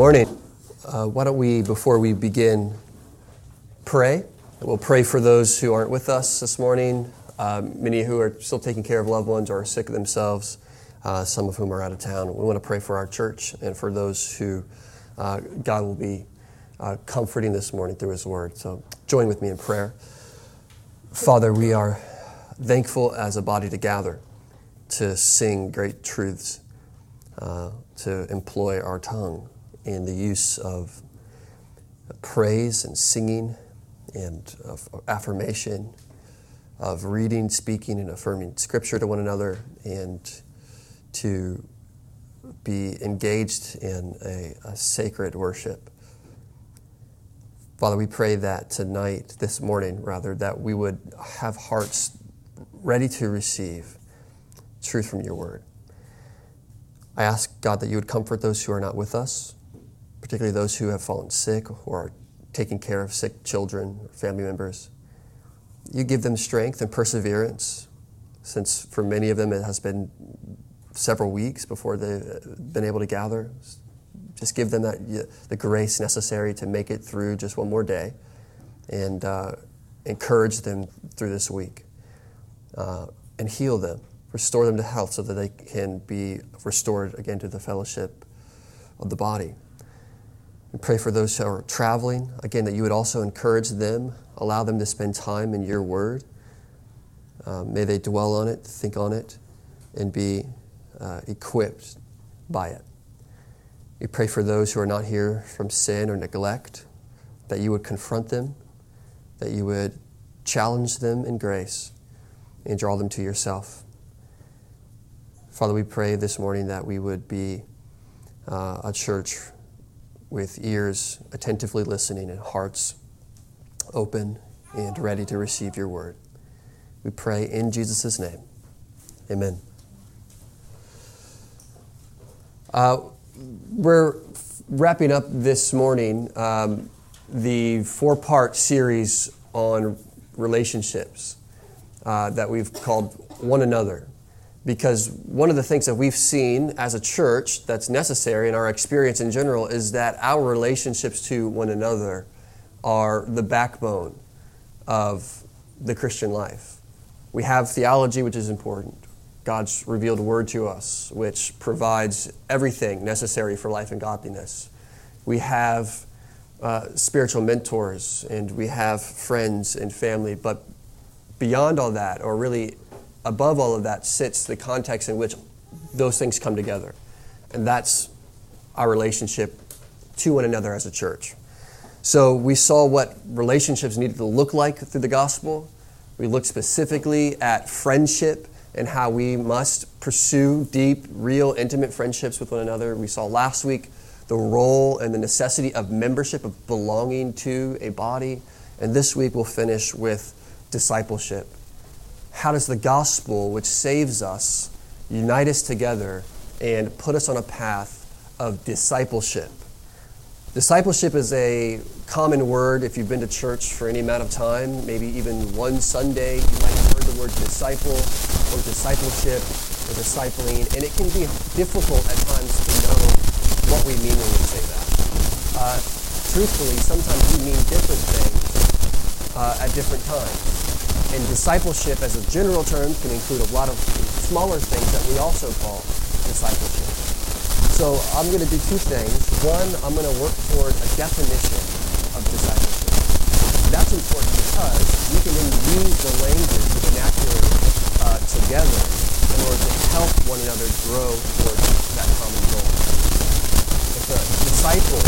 morning. Why don't we, before we begin, pray? We'll pray for those who aren't with us this morning, many who are still taking care of loved ones or are sick themselves, some of whom are out of town. We want to pray for our church and for those who God will be comforting this morning through His Word. So join with me in prayer. Father, we are thankful as a body to gather, to sing great truths, to employ our tongue in the use of praise and singing and of affirmation, of reading, speaking, and affirming Scripture to one another, and to be engaged in a sacred worship. Father, we pray that tonight, this morning rather, that we would have hearts ready to receive truth from your word. I ask, God, that you would comfort those who are not with us, particularly those who have fallen sick or are taking care of sick children or family members. You give them strength and perseverance, since for many of them it has been several weeks before they've been able to gather. Just give them the grace necessary to make it through just one more day, and encourage them through this week, and heal them. Restore them to health so that they can be restored again to the fellowship of the body. We pray for those who are traveling, again, that you would also encourage them, allow them to spend time in your word. May they dwell on it, think on it, and be equipped by it. We pray for those who are not here from sin or neglect, that you would confront them, that you would challenge them in grace, and draw them to yourself. Father, we pray this morning that we would be a church with ears attentively listening and hearts open and ready to receive your word. We pray in Jesus' name. Amen. We're wrapping up this morning the 4-part series on relationships that we've called One Another. Because one of the things that we've seen as a church that's necessary in our experience in general is that our relationships to one another are the backbone of the Christian life. We have theology, which is important. God's revealed word to us, which provides everything necessary for life and godliness. We have spiritual mentors, and we have friends and family. But beyond all that, or really above all of that, sits the context in which those things come together. And that's our relationship to one another as a church. So we saw what relationships needed to look like through the gospel. We looked specifically at friendship and how we must pursue deep, real, intimate friendships with one another. We saw last week the role and the necessity of membership, of belonging to a body. And this week we'll finish with discipleship. How does the gospel, which saves us, unite us together and put us on a path of discipleship? Discipleship is a common word if you've been to church for any amount of time, maybe even one Sunday. You might have heard the word disciple or discipleship or discipling, and it can be difficult at times to know what we mean when we say that. Truthfully, sometimes we mean different things at different times. And discipleship as a general term can include a lot of smaller things that we also call discipleship. So I'm going to do two things. One, I'm going to work toward a definition of discipleship. That's important because we can then use the language, the vernacular together in order to help one another grow towards that common goal. As a disciple,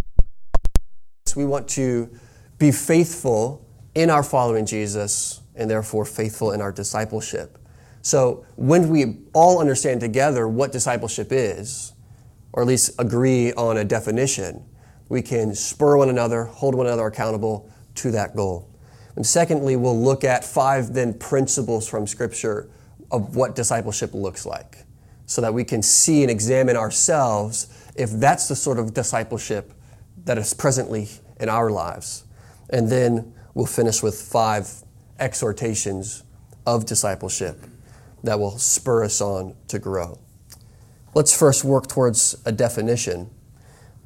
we want to be faithful in our following Jesus, and therefore faithful in our discipleship. So when we all understand together what discipleship is, or at least agree on a definition, we can spur one another, hold one another accountable to that goal. And secondly, we'll look at 5 then principles from Scripture of what discipleship looks like, so that we can see and examine ourselves if that's the sort of discipleship that is presently in our lives. And then we'll finish with 5 exhortations of discipleship that will spur us on to grow. Let's first work towards a definition.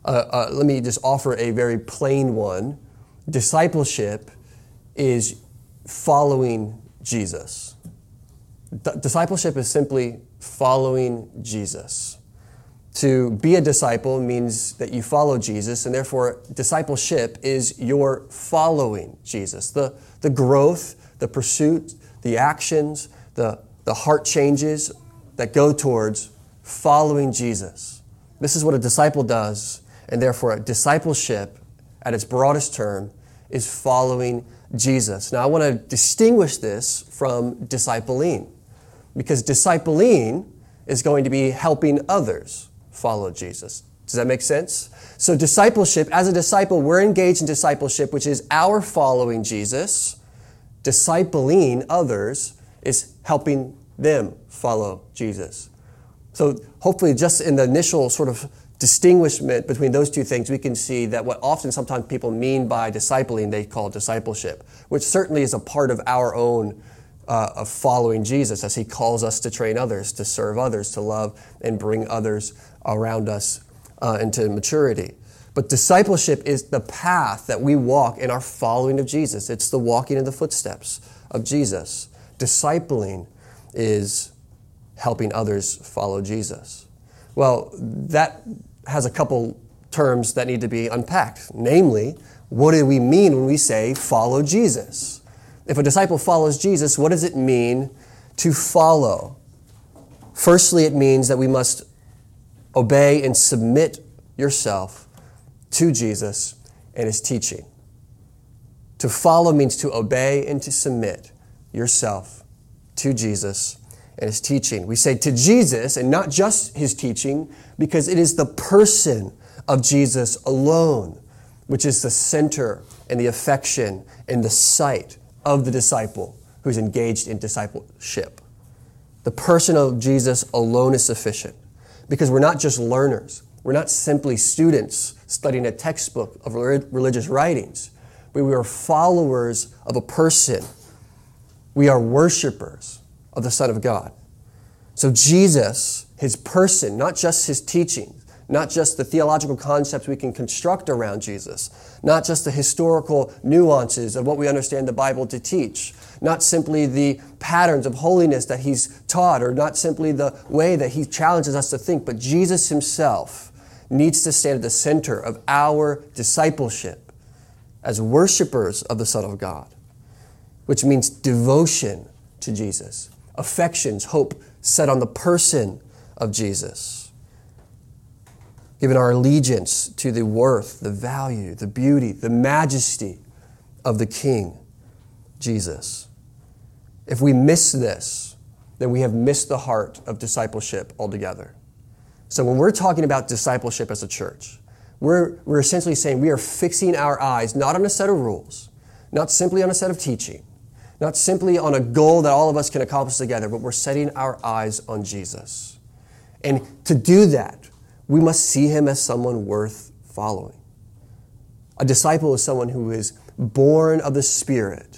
Let me just offer a very plain one. Discipleship is following Jesus. Discipleship is simply following Jesus. To be a disciple means that you follow Jesus, and therefore discipleship is your following Jesus. The growth, the pursuit, the actions, the heart changes that go towards following Jesus. This is what a disciple does, and therefore discipleship, at its broadest term, is following Jesus. Now I want to distinguish this from discipling, because discipling is going to be helping others follow Jesus. Does that make sense? So discipleship, as a disciple, we're engaged in discipleship, which is our following Jesus. Discipling others is helping them follow Jesus. So hopefully just in the initial sort of distinguishment between those two things, we can see that what often sometimes people mean by discipling, they call discipleship, which certainly is a part of our own of following Jesus as he calls us to train others, to serve others, to love and bring others around us into maturity. But discipleship is the path that we walk in our following of Jesus. It's the walking in the footsteps of Jesus. Discipling is helping others follow Jesus. Well, that has a couple terms that need to be unpacked. Namely, what do we mean when we say follow Jesus? If a disciple follows Jesus, what does it mean to follow? Firstly, it means that we must obey and submit yourself to Jesus and his teaching. To follow means to obey and to submit yourself to Jesus and his teaching. We say to Jesus and not just his teaching, because it is the person of Jesus alone, which is the center and the affection and the sight of the disciple who's engaged in discipleship. The person of Jesus alone is sufficient, because we're not just learners. We're not simply students studying a textbook of religious writings, but we are followers of a person. We are worshipers of the Son of God. So Jesus, his person, not just his teaching, not just the theological concepts we can construct around Jesus, not just the historical nuances of what we understand the Bible to teach, not simply the patterns of holiness that he's taught, or not simply the way that he challenges us to think, but Jesus himself needs to stand at the center of our discipleship as worshipers of the Son of God, which means devotion to Jesus, affections, hope set on the person of Jesus, giving our allegiance to the worth, the value, the beauty, the majesty of the King, Jesus. If we miss this, then we have missed the heart of discipleship altogether. So when we're talking about discipleship as a church, we're essentially saying we are fixing our eyes not on a set of rules, not simply on a set of teaching, not simply on a goal that all of us can accomplish together, but we're setting our eyes on Jesus. And to do that, we must see him as someone worth following. A disciple is someone who is born of the Spirit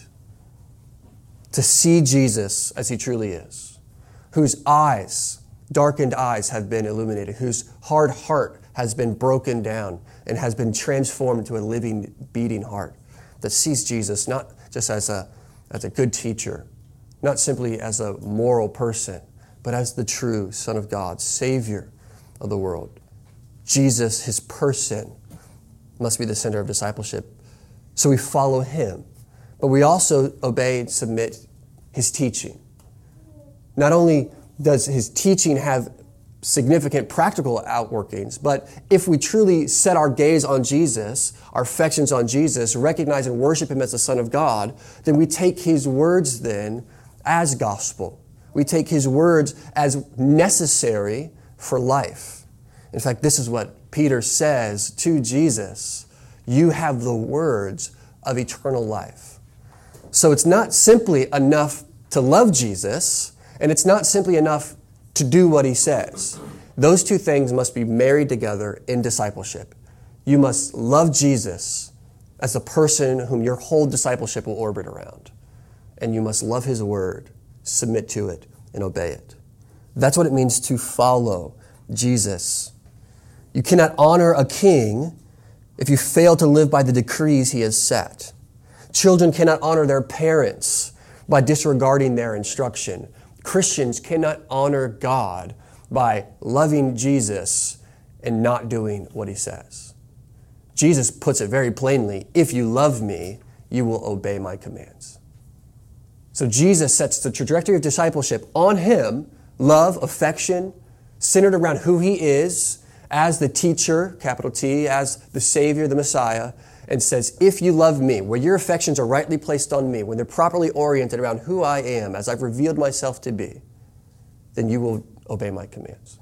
to see Jesus as he truly is, whose eyes, darkened eyes, have been illuminated, whose hard heart has been broken down and has been transformed into a living, beating heart that sees Jesus not just as a good teacher, not simply as a moral person, but as the true Son of God, Savior of the world. Jesus, his person, must be the center of discipleship. So we follow him, but we also obey and submit his teaching. Not only does his teaching have significant practical outworkings, but if we truly set our gaze on Jesus, our affections on Jesus, recognize and worship him as the Son of God, then we take his words then as gospel. We take his words as necessary for life. In fact, this is what Peter says to Jesus: you have the words of eternal life. So it's not simply enough to love Jesus, and it's not simply enough to do what he says. Those two things must be married together in discipleship. You must love Jesus as the person whom your whole discipleship will orbit around. And you must love his word, submit to it, and obey it. That's what it means to follow Jesus. You cannot honor a king if you fail to live by the decrees he has set. Children cannot honor their parents by disregarding their instruction. Christians cannot honor God by loving Jesus and not doing what he says. Jesus puts it very plainly, if you love me, you will obey my commands. So Jesus sets the trajectory of discipleship on him, love, affection, centered around who he is as the teacher, capital T, as the Savior, the Messiah, and says, if you love me, where your affections are rightly placed on me, when they're properly oriented around who I am, as I've revealed myself to be, then you will obey my commands.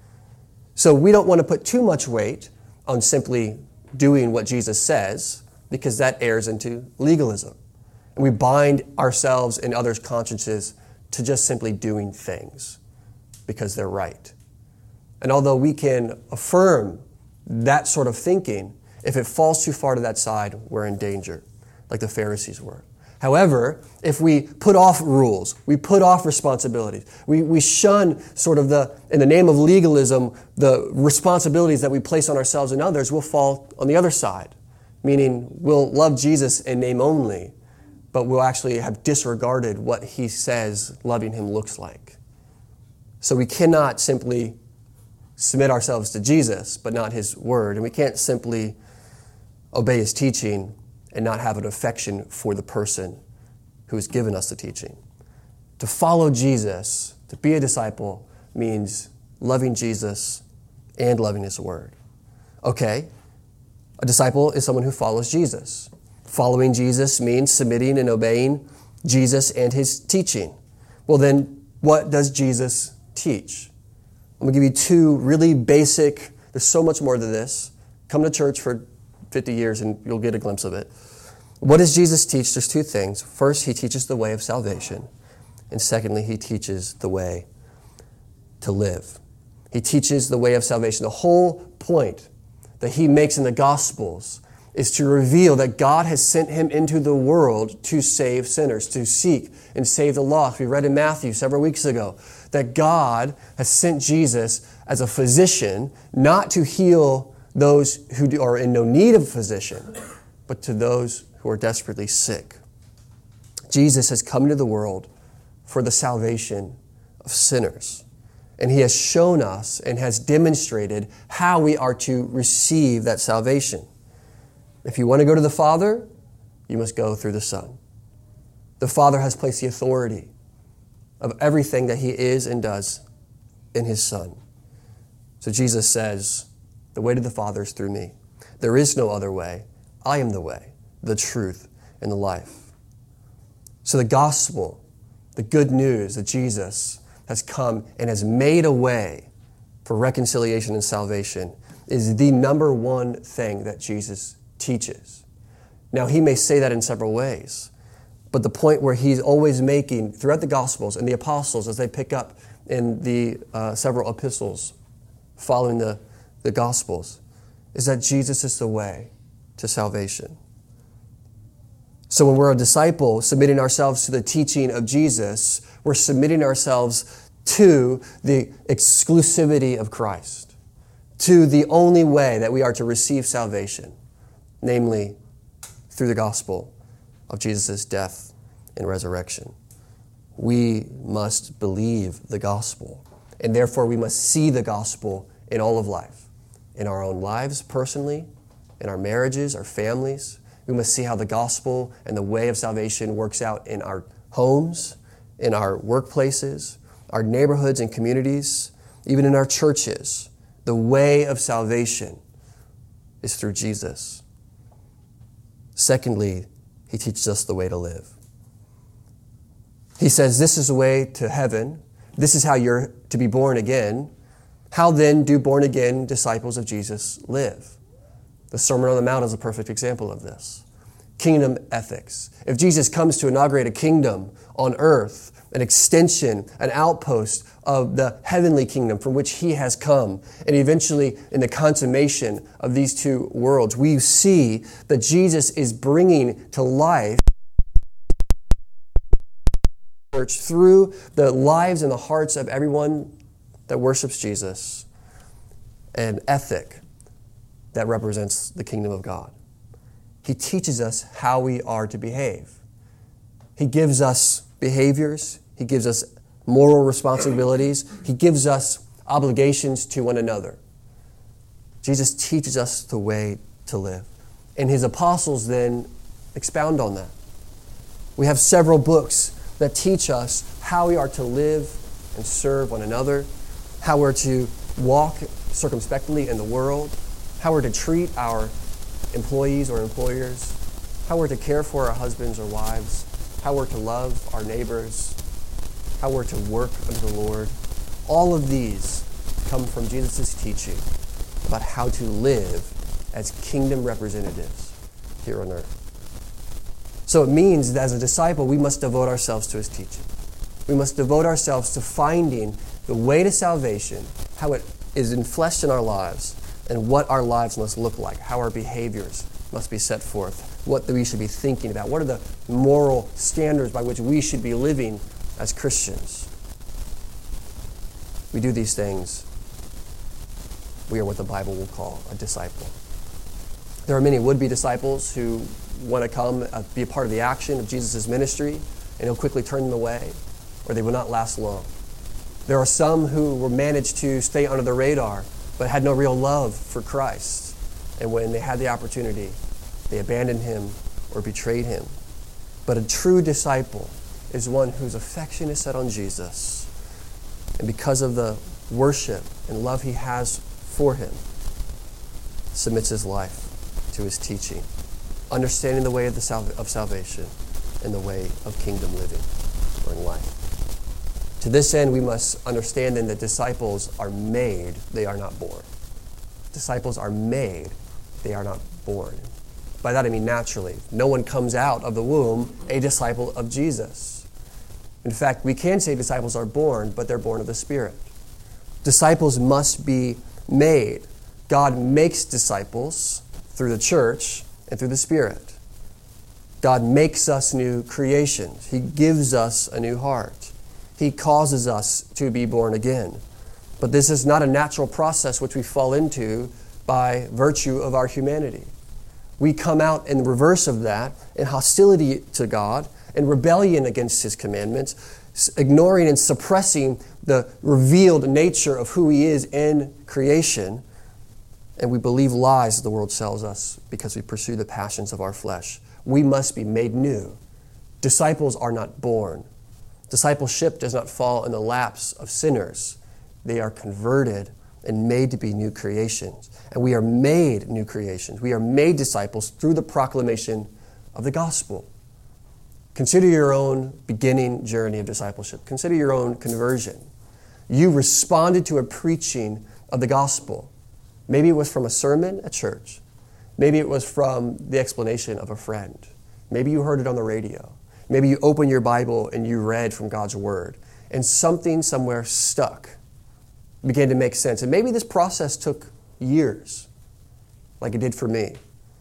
So we don't want to put too much weight on simply doing what Jesus says, because that errs into legalism. And we bind ourselves and others' consciences to just simply doing things because they're right. And although we can affirm that sort of thinking, if it falls too far to that side, we're in danger, like the Pharisees were. However, if we put off rules, we put off responsibilities, we shun sort of in the name of legalism, the responsibilities that we place on ourselves and others, we'll fall on the other side, meaning we'll love Jesus in name only, but we'll actually have disregarded what he says loving him looks like. So we cannot simply submit ourselves to Jesus, but not his word, and we can't simply obey his teaching and not have an affection for the person who has given us the teaching. To follow Jesus, to be a disciple, means loving Jesus and loving his word. Okay, a disciple is someone who follows Jesus. Following Jesus means submitting and obeying Jesus and his teaching. Well then, what does Jesus teach? I'm going to give you two really basic, there's so much more to this. Come to church for 50 years and you'll get a glimpse of it. What does Jesus teach? There's two things. First, he teaches the way of salvation. And secondly, he teaches the way to live. He teaches the way of salvation. The whole point that he makes in the Gospels is to reveal that God has sent him into the world to save sinners, to seek and save the lost. We read in Matthew several weeks ago that God has sent Jesus as a physician, not to heal those who are in no need of a physician, but to those who are desperately sick. Jesus has come into the world for the salvation of sinners. And he has shown us and has demonstrated how we are to receive that salvation. If you want to go to the Father, you must go through the Son. The Father has placed the authority of everything that he is and does in his Son. So Jesus says, the way to the Father is through me. There is no other way. I am the way, the truth, and the life. So the gospel, the good news that Jesus has come and has made a way for reconciliation and salvation, is the number one thing that Jesus teaches. Now, he may say that in several ways, but the point where he's always making throughout the Gospels and the apostles as they pick up in the several epistles following the Gospels is that Jesus is the way to salvation. So when we're a disciple submitting ourselves to the teaching of Jesus, we're submitting ourselves to the exclusivity of Christ, to the only way that we are to receive salvation, namely through the gospel of Jesus' death and resurrection. We must believe the gospel, and therefore we must see the gospel in all of life, in our own lives personally, in our marriages, our families. We must see how the gospel and the way of salvation works out in our homes, in our workplaces, our neighborhoods and communities, even in our churches. The way of salvation is through Jesus. Secondly, he teaches us the way to live. He says, this is the way to heaven. This is how you're to be born again. How then do born-again disciples of Jesus live? The Sermon on the Mount is a perfect example of this. Kingdom ethics. If Jesus comes to inaugurate a kingdom on earth, an extension, an outpost of the heavenly kingdom from which he has come, and eventually in the consummation of these two worlds, we see that Jesus is bringing to life through the lives and the hearts of everyone that worships Jesus, an ethic that represents the kingdom of God. He teaches us how we are to behave. He gives us behaviors. He gives us moral responsibilities. He gives us obligations to one another. Jesus teaches us the way to live. And his apostles then expound on that. We have several books that teach us how we are to live and serve one another, how we're to walk circumspectly in the world, how we're to treat our employees or employers, how we're to care for our husbands or wives, how we're to love our neighbors, how we're to work unto the Lord. All of these come from Jesus' teaching about how to live as kingdom representatives here on earth. So it means that as a disciple, we must devote ourselves to his teaching. We must devote ourselves to finding the way to salvation, how it is enfleshed in our lives, and what our lives must look like, how our behaviors must be set forth, what we should be thinking about, what are the moral standards by which we should be living as Christians. We do these things. We are what the Bible will call a disciple. There are many would-be disciples who want to come be a part of the action of Jesus' ministry, and he'll quickly turn them away, or they will not last long. There are some who were managed to stay under the radar, but had no real love for Christ. And when they had the opportunity, they abandoned him or betrayed him. But a true disciple is one whose affection is set on Jesus. And because of the worship and love he has for him, submits his life to his teaching, understanding the way of salvation and the way of kingdom living or in life. To this end, we must understand then that disciples are made, they are not born. Disciples are made, they are not born. By that I mean naturally. No one comes out of the womb a disciple of Jesus. In fact, we can say disciples are born, but they're born of the Spirit. Disciples must be made. God makes disciples through the church and through the Spirit. God makes us new creations. He gives us a new heart. He causes us to be born again. But this is not a natural process which we fall into by virtue of our humanity. We come out in reverse of that, in hostility to God, in rebellion against his commandments, ignoring and suppressing the revealed nature of who he is in creation. And we believe lies that the world sells us because we pursue the passions of our flesh. We must be made new. Disciples are not born. Discipleship does not fall in the laps of sinners. They are converted and made to be new creations. And we are made new creations. We are made disciples through the proclamation of the gospel. Consider your own beginning journey of discipleship. Consider your own conversion. You responded to a preaching of the gospel. Maybe it was from a sermon at church. Maybe it was from the explanation of a friend. Maybe you heard it on the radio. Maybe you opened your Bible and you read from God's Word, and something somewhere stuck, began to make sense. And maybe this process took years, like it did for me.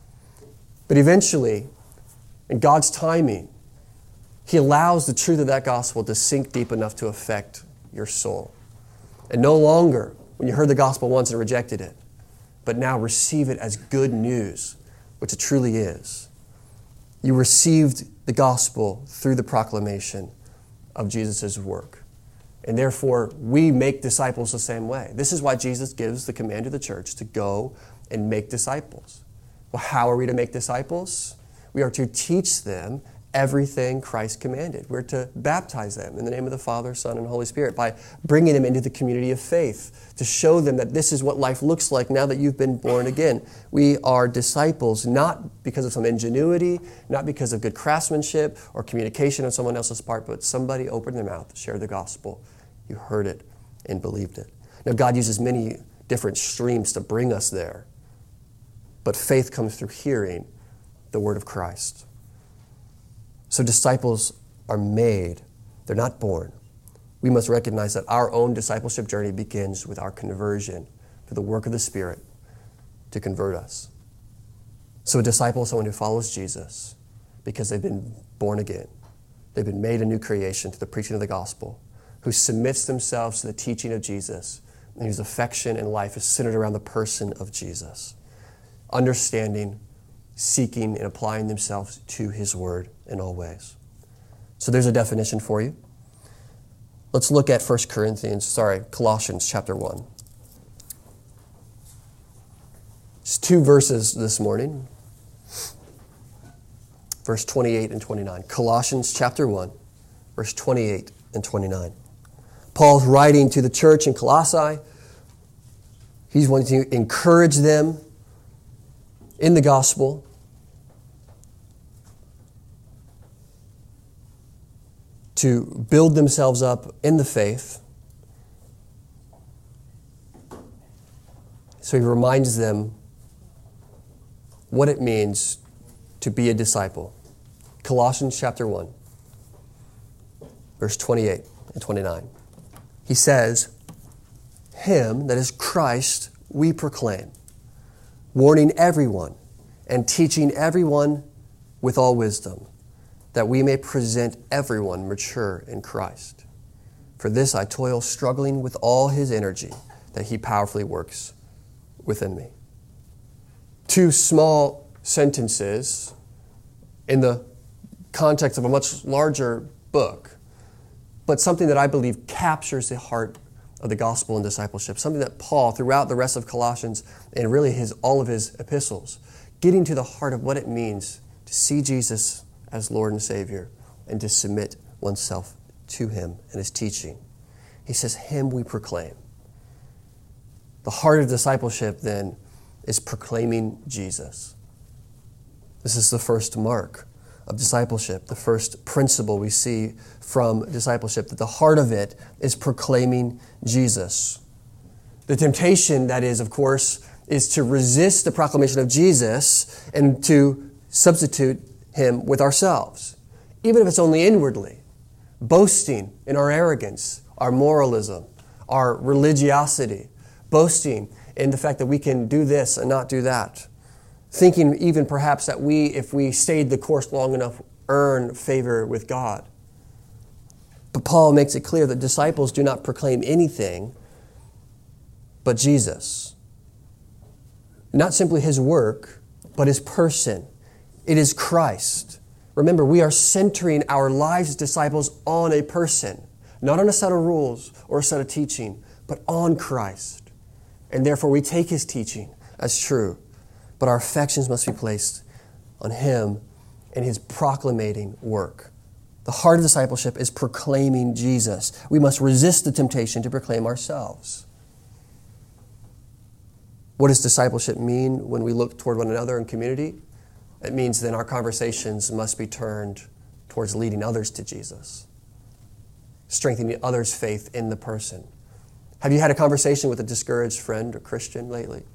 But eventually, in God's timing, he allows the truth of that gospel to sink deep enough to affect your soul. And no longer, when you heard the gospel once and rejected it, but now receive it as good news, which it truly is. You received the gospel through the proclamation of Jesus' work. And therefore, we make disciples the same way. This is why Jesus gives the command to the church to go and make disciples. Well, how are we to make disciples? We are to teach them everything Christ commanded. We're to baptize them in the name of the Father, Son, and Holy Spirit by bringing them into the community of faith to show them that this is what life looks like now that you've been born again. We are disciples not because of some ingenuity, not because of good craftsmanship or communication on someone else's part, but somebody opened their mouth, shared the gospel. You heard it and believed it. Now, God uses many different streams to bring us there, but faith comes through hearing the word of Christ. So disciples are made. They're not born. We must recognize that our own discipleship journey begins with our conversion to the work of the Spirit to convert us. So a disciple is someone who follows Jesus because they've been born again. They've been made a new creation to the preaching of the gospel, who submits themselves to the teaching of Jesus, and whose affection and life is centered around the person of Jesus. understanding, seeking, and applying themselves to his word in all ways. So there's a definition for you. Let's look at Colossians chapter 1. It's 2 verses this morning. Verse 28 and 29. Colossians chapter 1, verse 28 and 29. Paul's writing to the church in Colossae. He's wanting to encourage them in the gospel. To build themselves up in the faith. So he reminds them what it means to be a disciple. Colossians chapter 1, verse 28 and 29. He says, him, that is Christ, we proclaim, warning everyone and teaching everyone with all wisdom, that we may present everyone mature in Christ. For this I toil, struggling with all his energy, that he powerfully works within me. 2 small sentences in the context of a much larger book, but something that I believe captures the heart of the gospel and discipleship, something that Paul, throughout the rest of Colossians and really all of his epistles, getting to the heart of what it means to see Jesus as Lord and Savior and to submit oneself to him and his teaching. He says, him we proclaim. The heart of discipleship then is proclaiming Jesus. This is the first mark of discipleship, the first principle we see from discipleship, that the heart of it is proclaiming Jesus. The temptation, that is, of course, is to resist the proclamation of Jesus and to substitute him with ourselves, even if it's only inwardly, boasting in our arrogance, our moralism, our religiosity, boasting in the fact that we can do this and not do that, thinking even perhaps that we, if we stayed the course long enough, earn favor with God. But Paul makes it clear that disciples do not proclaim anything but Jesus. Not simply his work, but his person. It is Christ. Remember, we are centering our lives as disciples on a person, not on a set of rules or a set of teaching, but on Christ. And therefore we take his teaching as true, but our affections must be placed on him and his proclamating work. The heart of discipleship is proclaiming Jesus. We must resist the temptation to proclaim ourselves. What does discipleship mean when we look toward one another in community? It means then our conversations must be turned towards leading others to Jesus, strengthening others' faith in the person. Have you had a conversation with a discouraged friend or Christian lately?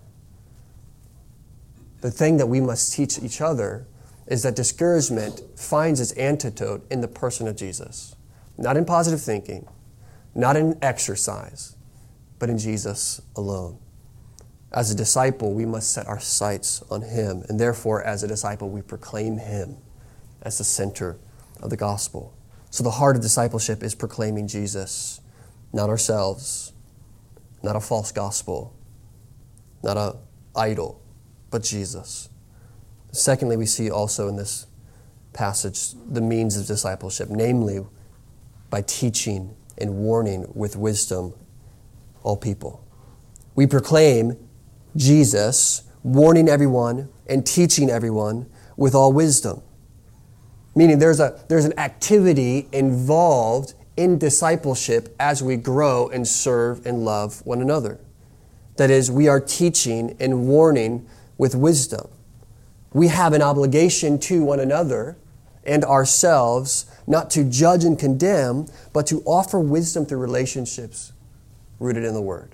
The thing that we must teach each other is that discouragement finds its antidote in the person of Jesus. Not in positive thinking, not in exercise, but in Jesus alone. As a disciple, we must set our sights on him, and therefore, as a disciple, we proclaim him as the center of the gospel. So the heart of discipleship is proclaiming Jesus, not ourselves, not a false gospel, not an idol, but Jesus. Secondly, we see also in this passage the means of discipleship, namely by teaching and warning with wisdom all people. We proclaim Jesus, warning everyone and teaching everyone with all wisdom. Meaning there's an activity involved in discipleship as we grow and serve and love one another. That is, we are teaching and warning with wisdom. We have an obligation to one another and ourselves not to judge and condemn, but to offer wisdom through relationships rooted in the Word.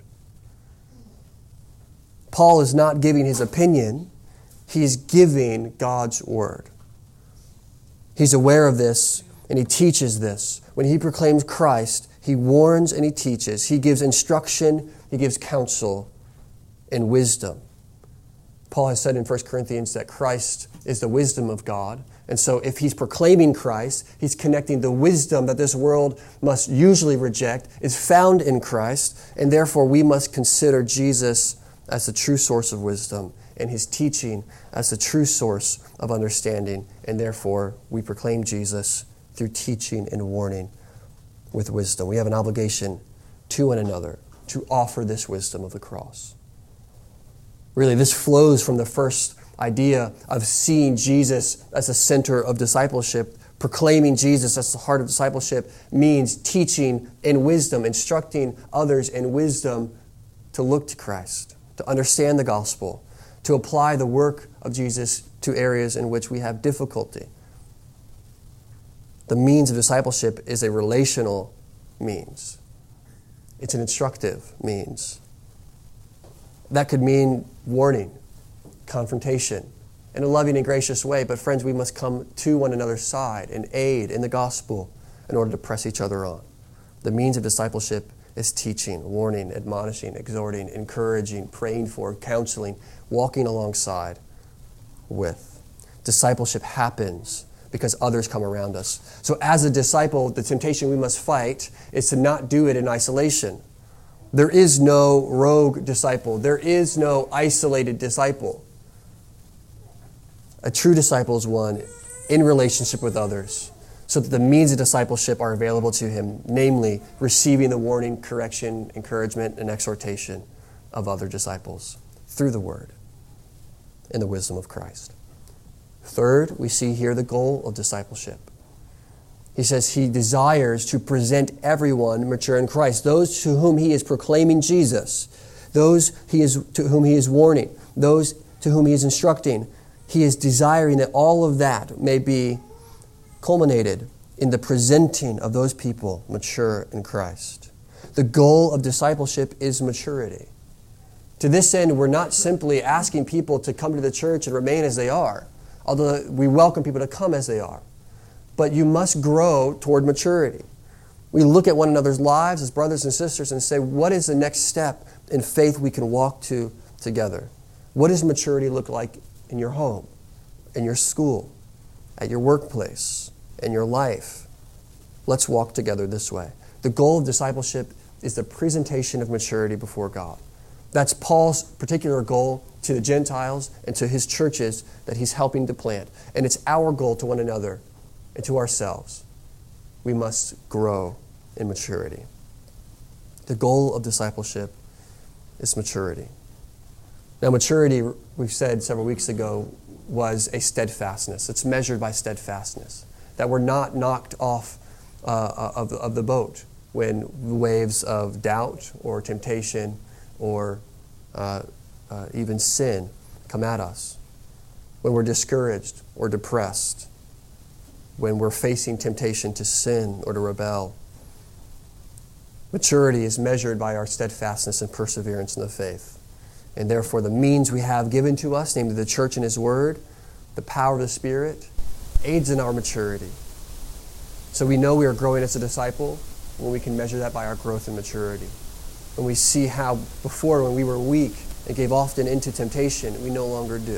Paul is not giving his opinion. He's giving God's Word. He's aware of this, and he teaches this. When he proclaims Christ, he warns and he teaches. He gives instruction, he gives counsel and wisdom. Paul has said in 1 Corinthians that Christ is the wisdom of God. And so if he's proclaiming Christ, he's connecting the wisdom that this world must usually reject is found in Christ. And therefore we must consider Jesus as the true source of wisdom and his teaching as the true source of understanding, and therefore we proclaim Jesus through teaching and warning with wisdom. We have an obligation to one another to offer this wisdom of the cross. Really, this flows from the first idea of seeing Jesus as the center of discipleship. Proclaiming Jesus as the heart of discipleship means teaching in wisdom, instructing others in wisdom to look to Christ, to understand the gospel, to apply the work of Jesus to areas in which we have difficulty. The means of discipleship is a relational means. It's an instructive means. That could mean warning, confrontation, in a loving and gracious way. But friends, we must come to one another's side and aid in the gospel in order to press each other on. The means of discipleship is teaching, warning, admonishing, exhorting, encouraging, praying for, counseling, walking alongside with. Discipleship happens because others come around us. So as a disciple, the temptation we must fight is to not do it in isolation. There is no rogue disciple. There is no isolated disciple. A true disciple is one in relationship with others, so that the means of discipleship are available to him, namely receiving the warning, correction, encouragement, and exhortation of other disciples through the Word and the wisdom of Christ. Third, we see here the goal of discipleship. He says he desires to present everyone mature in Christ, those to whom he is proclaiming Jesus, those to whom he is warning, those to whom he is instructing. He is desiring that all of that may be culminated in the presenting of those people mature in Christ. The goal of discipleship is maturity. To this end, we're not simply asking people to come to the church and remain as they are, although we welcome people to come as they are. But you must grow toward maturity. We look at one another's lives as brothers and sisters and say, what is the next step in faith we can walk to together? What does maturity look like in your home, in your school, at your workplace, in your life? Let's walk together this way. The goal of discipleship is the presentation of maturity before God. That's Paul's particular goal to the Gentiles and to his churches that he's helping to plant. And it's our goal to one another and to ourselves. We must grow in maturity. The goal of discipleship is maturity. Now, maturity, we've said several weeks ago, was a steadfastness. It's measured by steadfastness. That we're not knocked off of the boat when waves of doubt or temptation or even sin come at us. When we're discouraged or depressed. When we're facing temptation to sin or to rebel. Maturity is measured by our steadfastness and perseverance in the faith. And therefore the means we have given to us, namely the church and His Word, the power of the Spirit, aids in our maturity. So we know we are growing as a disciple when we can measure that by our growth and maturity. When we see how before, when we were weak and gave often into temptation, we no longer do.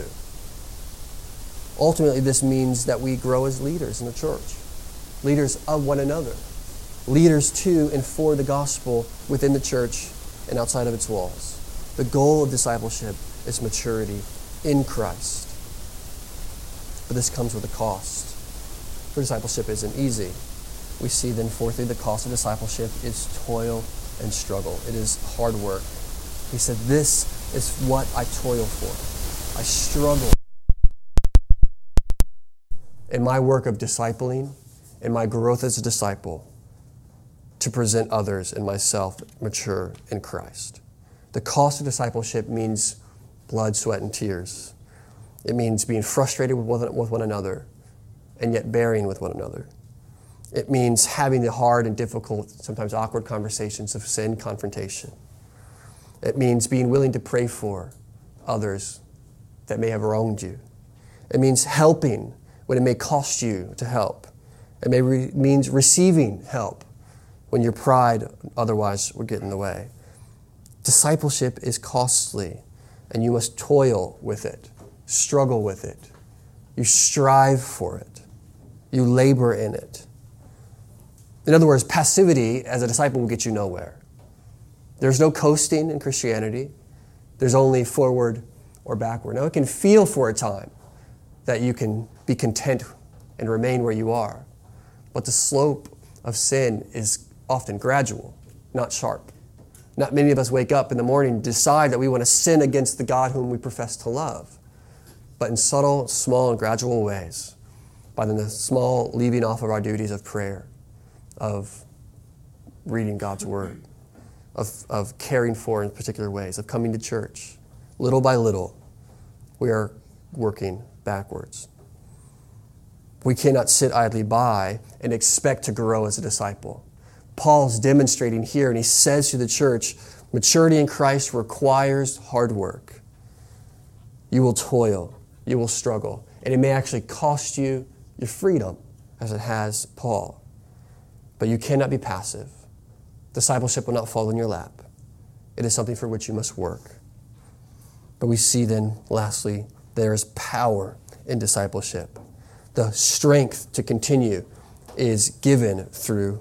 Ultimately, this means that we grow as leaders in the church, leaders of one another, leaders to and for the gospel within the church and outside of its walls. The goal of discipleship is maturity in Christ. But this comes with a cost. For discipleship isn't easy. We see then, fourthly, the cost of discipleship is toil and struggle. It is hard work. He said, this is what I toil for. I struggle in my work of discipling, in my growth as a disciple, to present others and myself mature in Christ. The cost of discipleship means blood, sweat, and tears. It means being frustrated with one another and yet bearing with one another. It means having the hard and difficult, sometimes awkward conversations of sin confrontation. It means being willing to pray for others that may have wronged you. It means helping when it may cost you to help. It means receiving help when your pride otherwise would get in the way. Discipleship is costly, and you must toil with it, struggle with it. You strive for it. You labor in it. In other words, passivity as a disciple will get you nowhere. There's no coasting in Christianity. There's only forward or backward. Now, it can feel for a time that you can be content and remain where you are. But the slope of sin is often gradual, not sharp. Not many of us wake up in the morning and decide that we want to sin against the God whom we profess to love. But in subtle, small, and gradual ways, by the small leaving off of our duties of prayer, of reading God's Word, of caring for in particular ways, of coming to church, little by little, we are working backwards. We cannot sit idly by and expect to grow as a disciple. Paul's demonstrating here, and he says to the church, maturity in Christ requires hard work. You will toil, you will struggle, and it may actually cost you your freedom, as it has Paul. But you cannot be passive. Discipleship will not fall in your lap. It is something for which you must work. But we see then, lastly, there is power in discipleship. The strength to continue is given through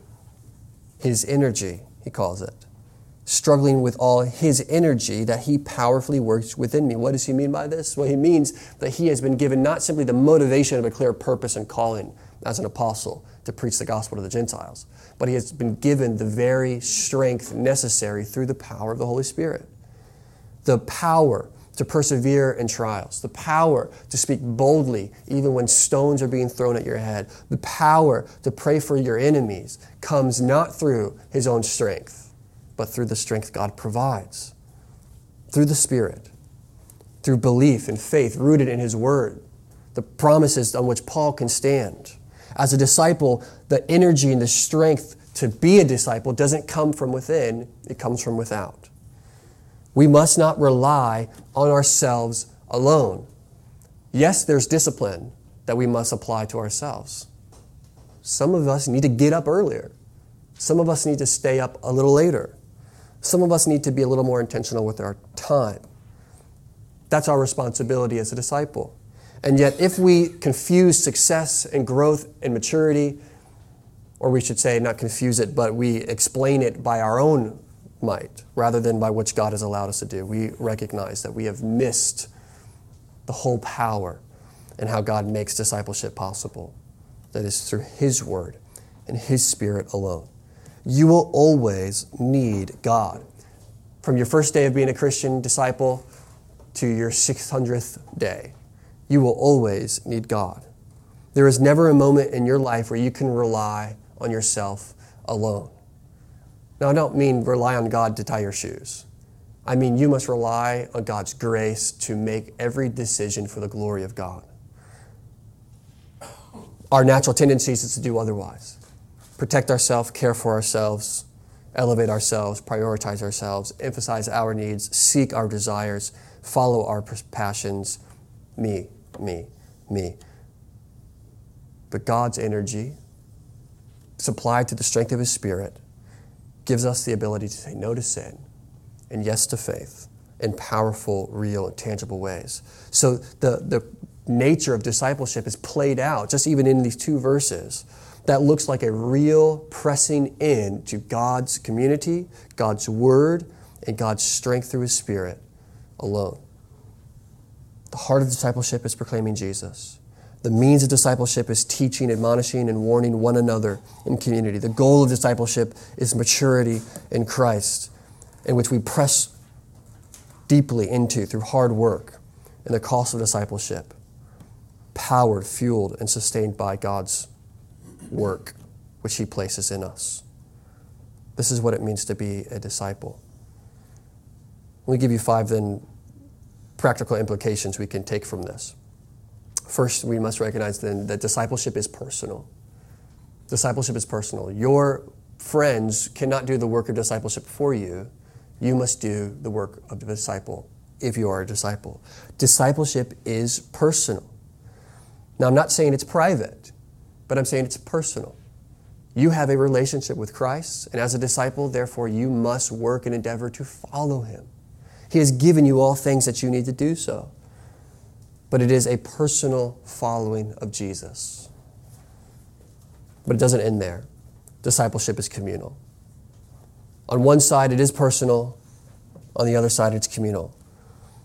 His energy, he calls it. Struggling with all His energy that He powerfully works within me. What does he mean by this? Well, he means that he has been given not simply the motivation of a clear purpose and calling as an apostle to preach the gospel to the Gentiles, but he has been given the very strength necessary through the power of the Holy Spirit. The power to persevere in trials, the power to speak boldly even when stones are being thrown at your head, the power to pray for your enemies comes not through his own strength, but through the strength God provides, through the Spirit, through belief and faith rooted in His Word, the promises on which Paul can stand. As a disciple, the energy and the strength to be a disciple doesn't come from within, it comes from without. We must not rely on ourselves alone. Yes, there's discipline that we must apply to ourselves. Some of us need to get up earlier. Some of us need to stay up a little later. Some of us need to be a little more intentional with our time. That's our responsibility as a disciple. And yet, if we confuse success and growth and maturity, or we should say not confuse it, but we explain it by our own might, rather than by which God has allowed us to do, we recognize that we have missed the whole power and how God makes discipleship possible. That is through His Word and His Spirit alone. You will always need God. From your first day of being a Christian disciple to your 600th day, you will always need God. There is never a moment in your life where you can rely on yourself alone. Now, I don't mean rely on God to tie your shoes. I mean you must rely on God's grace to make every decision for the glory of God. Our natural tendencies is to do otherwise. Protect ourselves, care for ourselves, elevate ourselves, prioritize ourselves, emphasize our needs, seek our desires, follow our passions, me. But God's energy, supplied to the strength of His Spirit, gives us the ability to say no to sin and yes to faith in powerful, real, and tangible ways. So the nature of discipleship is played out just even in these two verses. That looks like a real pressing in to God's community, God's Word, and God's strength through His Spirit alone. The heart of discipleship is proclaiming Jesus. The means of discipleship is teaching, admonishing, and warning one another in community. The goal of discipleship is maturity in Christ, in which we press deeply into through hard work. And the cost of discipleship, powered, fueled, and sustained by God's work, which He places in us. This is what it means to be a disciple. Let me give you 5 then practical implications we can take from this. First, we must recognize then that discipleship is personal. Discipleship is personal. Your friends cannot do the work of discipleship for you. You must do the work of the disciple if you are a disciple. Discipleship is personal. Now, I'm not saying it's private, but I'm saying it's personal. You have a relationship with Christ, and as a disciple, therefore, you must work and endeavor to follow Him. He has given you all things that you need to do so. But it is a personal following of Jesus. But it doesn't end there. Discipleship is communal. On one side, it is personal. On the other side, it's communal.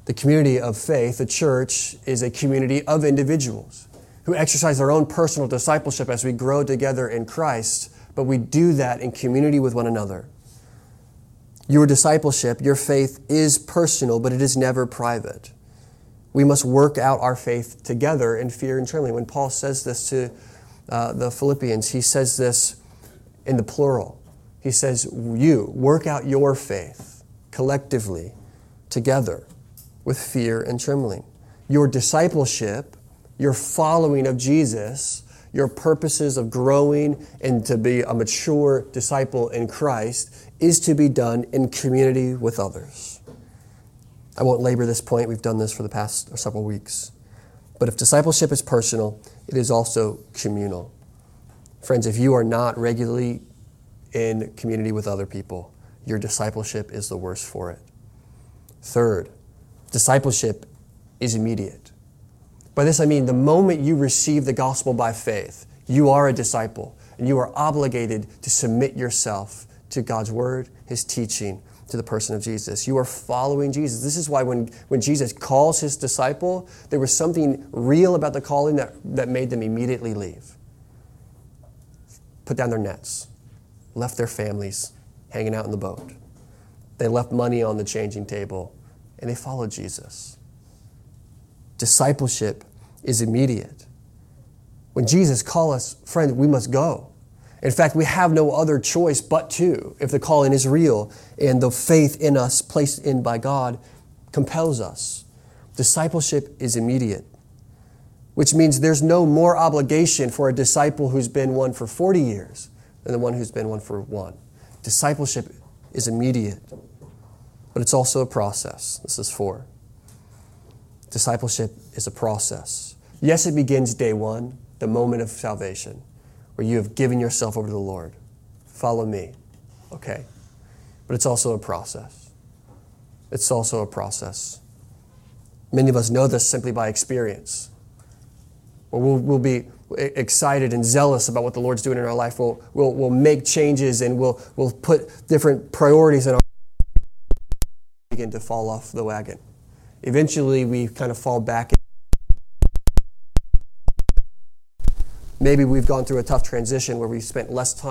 The community of faith, the church, is a community of individuals who exercise their own personal discipleship as we grow together in Christ, but we do that in community with one another. Your discipleship, your faith is personal, but it is never private. We must work out our faith together in fear and trembling. When Paul says this to the Philippians, he says this in the plural. He says, you work out your faith collectively together with fear and trembling. Your discipleship, your following of Jesus, your purposes of growing and to be a mature disciple in Christ is to be done in community with others. I won't labor this point. We've done this for the past several weeks. But if discipleship is personal, it is also communal. Friends, if you are not regularly in community with other people, your discipleship is the worse for it. Third, discipleship is immediate. By this I mean the moment you receive the gospel by faith, you are a disciple, and you are obligated to submit yourself to God's word, His teaching, to the person of Jesus. You are following Jesus. This is why when Jesus calls His disciple, there was something real about the calling that made them immediately leave. Put down their nets, left their families hanging out in the boat. They left money on the changing table, and they followed Jesus. Discipleship is immediate. When Jesus calls us, friend, we must go. In fact, we have no other choice but to, if the calling is real and the faith in us placed in by God compels us. Discipleship is immediate, which means there's no more obligation for a disciple who's been one for 40 years than the one who's been one for one. Discipleship is immediate, but it's also a process. This is 4. Discipleship is a process. Yes, it begins day one, the moment of salvation, where you have given yourself over to the Lord. Follow me. Okay. But it's also a process. It's also a process. Many of us know this simply by experience. We'll be excited and zealous about what the Lord's doing in our life. We'll make changes and we'll put different priorities in our life, begin to fall off the wagon. Eventually, we kind of fall back. Maybe we've gone through a tough transition where we've spent less time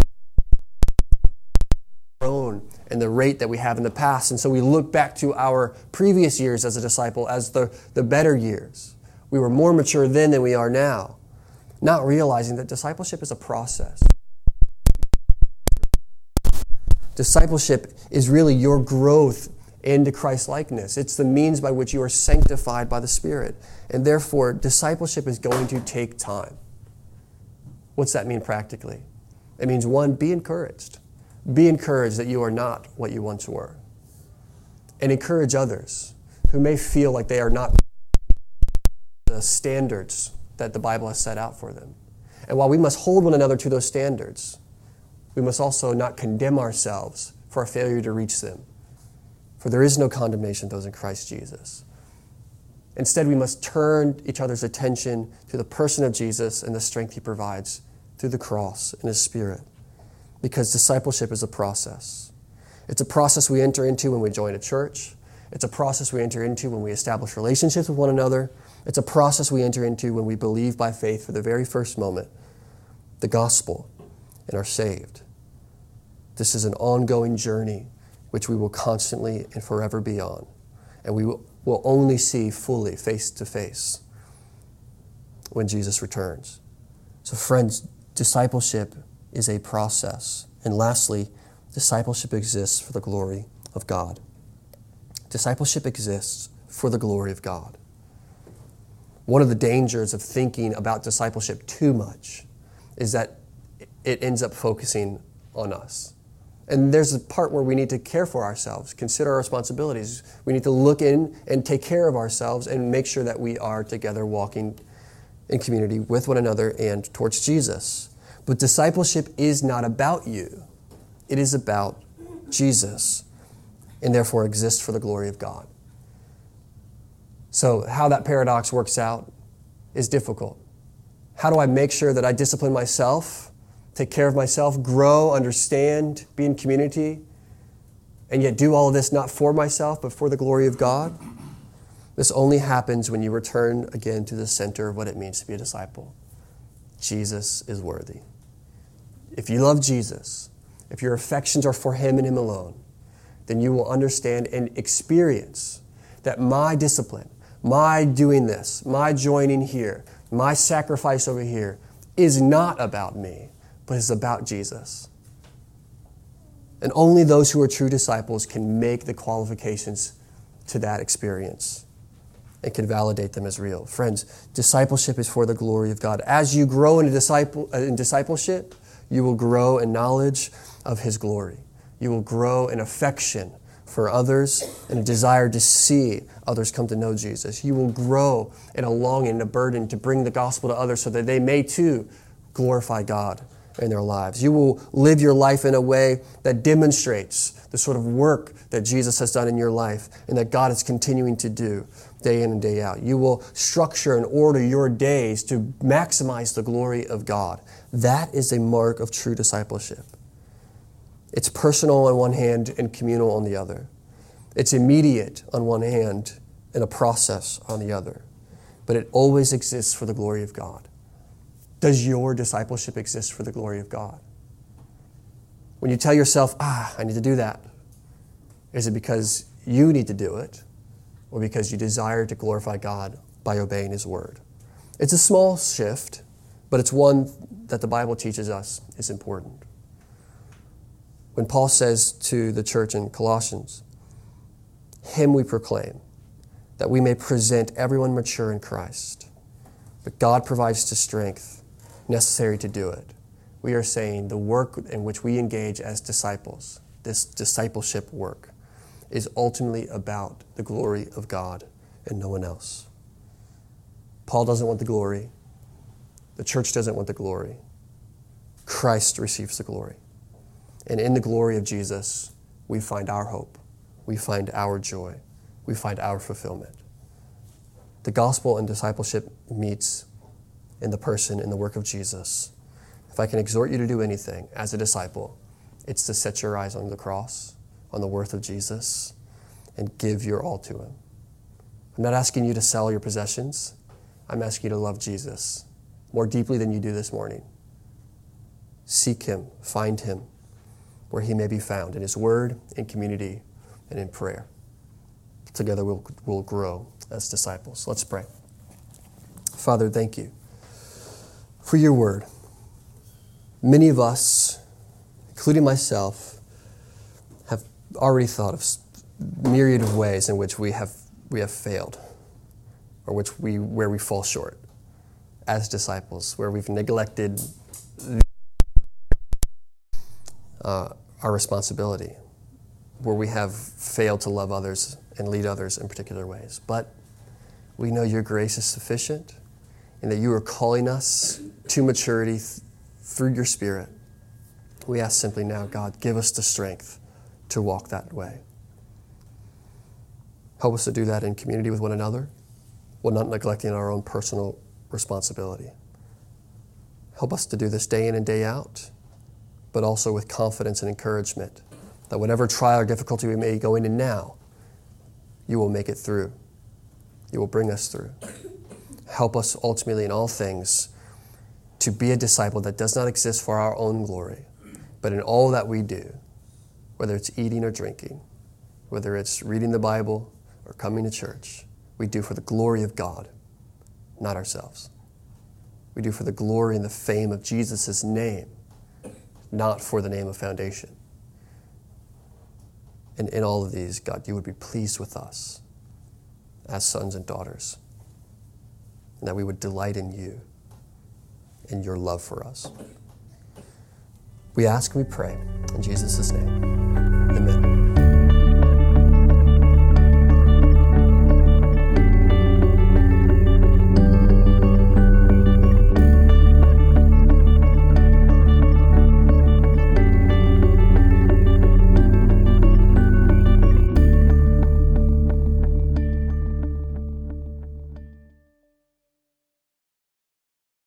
and the rate that we have in the past. And so we look back to our previous years as a disciple as the better years. We were more mature then than we are now, not realizing that discipleship is a process. Discipleship is really your growth into Christ-likeness. It's the means by which you are sanctified by the Spirit. And therefore, discipleship is going to take time. What's that mean practically? It means, 1, be encouraged. Be encouraged that you are not what you once were. And encourage others who may feel like they are not the standards that the Bible has set out for them. And while we must hold one another to those standards, we must also not condemn ourselves for our failure to reach them. For there is no condemnation to those in Christ Jesus. Instead, we must turn each other's attention to the person of Jesus and the strength He provides through the cross and His Spirit. Because discipleship is a process. It's a process we enter into when we join a church. It's a process we enter into when we establish relationships with one another. It's a process we enter into when we believe by faith for the very first moment the gospel and are saved. This is an ongoing journey which we will constantly and forever be on. And we will only see fully face to face when Jesus returns. So friends, discipleship is a process. And lastly, discipleship exists for the glory of God. Discipleship exists for the glory of God. One of the dangers of thinking about discipleship too much is that it ends up focusing on us. And there's a part where we need to care for ourselves, consider our responsibilities. We need to look in and take care of ourselves and make sure that we are together walking in community with one another and towards Jesus. But discipleship is not about you. It is about Jesus, and therefore exists for the glory of God. So how that paradox works out is difficult. How do I make sure that I discipline myself, take care of myself, grow, understand, be in community, and yet do all of this not for myself, but for the glory of God? This only happens when you return again to the center of what it means to be a disciple. Jesus is worthy. If you love Jesus, if your affections are for him and him alone, then you will understand and experience that my discipline, my doing this, my joining here, my sacrifice over here is not about me, but is about Jesus. And only those who are true disciples can make the qualifications to that experience and can validate them as real. Friends, discipleship is for the glory of God. As you grow in discipleship, you will grow in knowledge of his glory. You will grow in affection for others and a desire to see others come to know Jesus. You will grow in a longing and a burden to bring the gospel to others so that they may too glorify God in their lives. You will live your life in a way that demonstrates the sort of work that Jesus has done in your life and that God is continuing to do day in and day out. You will structure and order your days to maximize the glory of God. That is a mark of true discipleship. It's personal on one hand and communal on the other. It's immediate on one hand and a process on the other. But it always exists for the glory of God. Does your discipleship exist for the glory of God? When you tell yourself, I need to do that, is it because you need to do it or because you desire to glorify God by obeying his word? It's a small shift, but it's one that the Bible teaches us is important. When Paul says to the church in Colossians, him we proclaim, that we may present everyone mature in Christ. But God provides the strength necessary to do it. We are saying the work in which we engage as disciples, this discipleship work, is ultimately about the glory of God and no one else. Paul doesn't want the glory. The church doesn't want the glory. Christ receives the glory. And in the glory of Jesus, we find our hope. We find our joy. We find our fulfillment. The gospel and discipleship meets in the person, in the work of Jesus. If I can exhort you to do anything as a disciple, it's to set your eyes on the cross, on the worth of Jesus, and give your all to him. I'm not asking you to sell your possessions. I'm asking you to love Jesus more deeply than you do this morning. Seek him, find him where he may be found, in his word, in community, and in prayer. Together we'll grow as disciples. Let's pray. Father, thank you for your word. Many of us, including myself, have already thought of myriad of ways in which we have failed, or where we fall short as disciples, where we've neglected our responsibility, where we have failed to love others and lead others in particular ways. But we know your grace is sufficient and that you are calling us to maturity through your Spirit. We ask simply now, God, give us the strength to walk that way. Help us to do that in community with one another, while not neglecting our own personal responsibility. Help us to do this day in and day out, but also with confidence and encouragement that whatever trial or difficulty we may go into now, you will make it through. You will bring us through. Help us ultimately in all things to be a disciple that does not exist for our own glory, but in all that we do, whether it's eating or drinking, whether it's reading the Bible or coming to church, we do for the glory of God, not ourselves. We do for the glory and the fame of Jesus' name, not for the name of Foundation. And in all of these, God, you would be pleased with us as sons and daughters, and that we would delight in you and your love for us. We ask and we pray in Jesus' name. Amen.